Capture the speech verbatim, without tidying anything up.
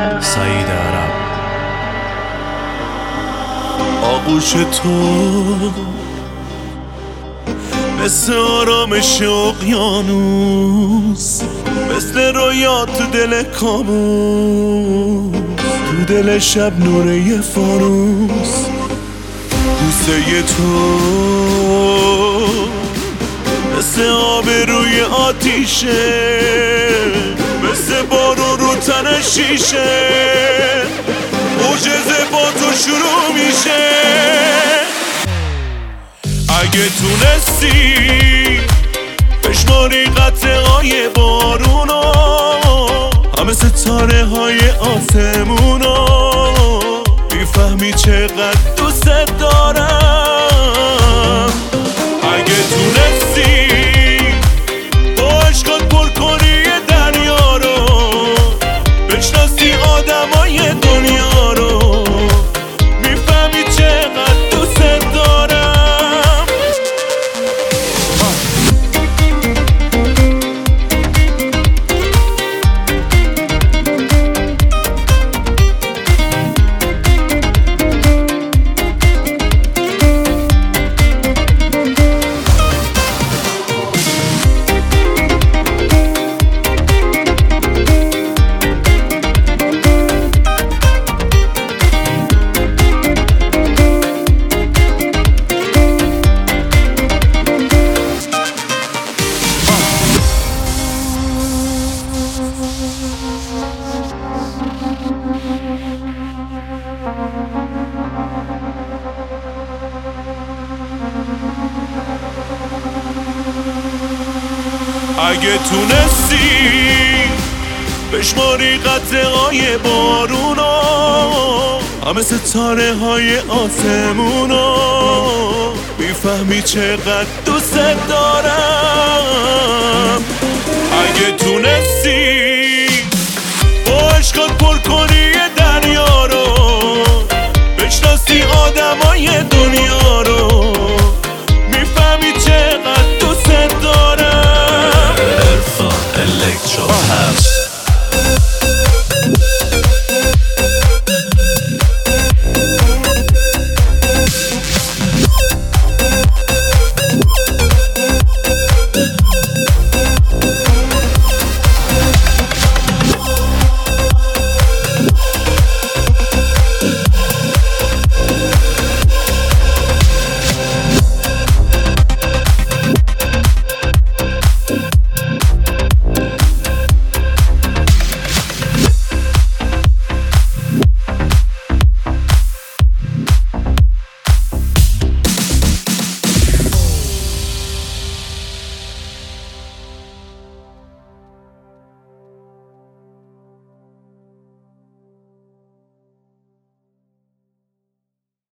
سعید عرب. آغوش تو مثل آرامش اقیانوس، مثل رویات تو دل کابوس، تو دل شب نوره یه فانوس. بوسه تو مثل آب روی آتیشه، مثل بارون رو تن شیشه، معجزه با تو شروع میشه. اگه تونستی بشماری قطره های بارونو، همه ستاره های آسمونو، میفهمی چقدر دوست دارم. اگه تونستی با عشقات پر کنی دریا رو، بشناسی آدمای دنیا رو، میفهمی چقدر دوست دارم. اگه تونستی بشماری قطره های بارونو، همه ستاره های آسمونو، میفهمی چقدر دوست دارم. اگه تونستی با عشقات پر کنی